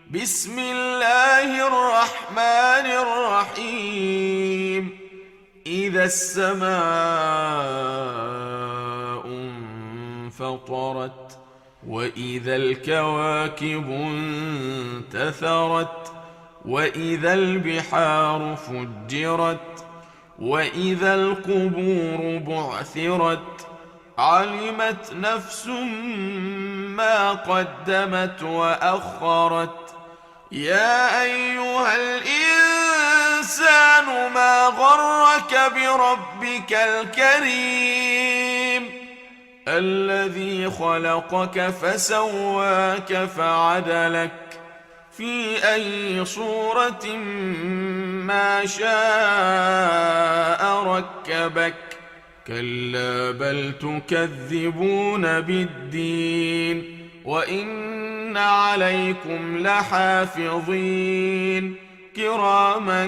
بسم الله الرحمن الرحيم. إذا السماء انفطرت وإذا الكواكب انتثرت وإذا البحار فجرت وإذا القبور بعثرت علمت نفس ما قدمت وأخرت. يا أيها الإنسان ما غرك بربك الكريم الذي خلقك فسواك فعدلك في أي صورة ما شاء ركبك. كلا بل تكذبون بالدين وإن عليكم لحافظين كراما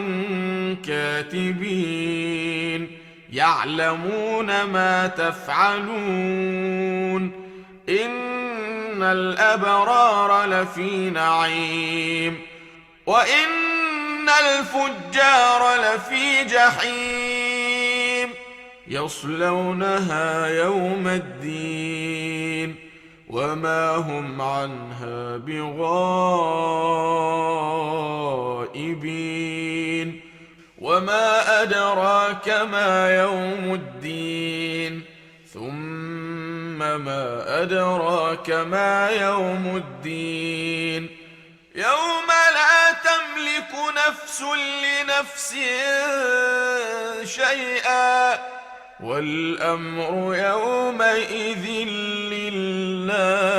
كاتبين يعلمون ما تفعلون. إن الأبرار لفي نعيم وإن الفجار لفي جحيم يصلونها يوم الدين وما هم عنها بغائبين. وما أدراك ما يوم الدين ثم ما أدراك ما يوم الدين يوم لا تملك نفس لنفس شيئا والأمر يومئذ لله.